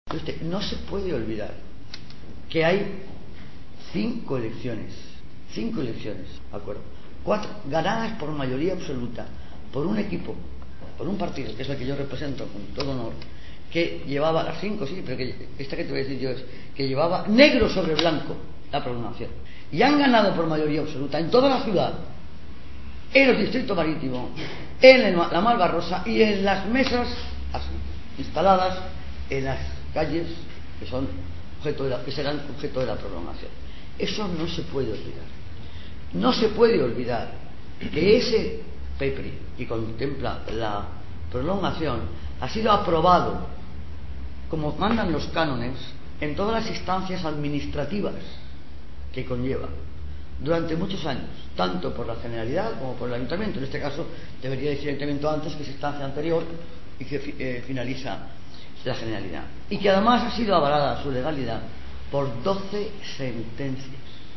Usted no se puede olvidar que hay 5 elecciones, ¿de acuerdo? 4 ganadas por mayoría absoluta, por un equipo, por un partido, que es el que yo represento con todo honor, que llevaba las 5, sí, pero que esta que te voy a decir yo es que llevaba negro sobre blanco la programación. Y han ganado por mayoría absoluta en toda la ciudad, en el distrito marítimo, en la Malvarrosa y en las mesas instaladas en las calles que son que serán objeto de la prolongación. Eso no se puede olvidar. No se puede olvidar que ese PEPRI que contempla la prolongación ha sido aprobado como mandan los cánones en todas las instancias administrativas que conlleva durante muchos años, tanto por la Generalidad como por el Ayuntamiento. En este caso debería decir el Ayuntamiento antes, que es instancia anterior y que finaliza la Generalidad, y que además ha sido avalada su legalidad por 12 sentencias.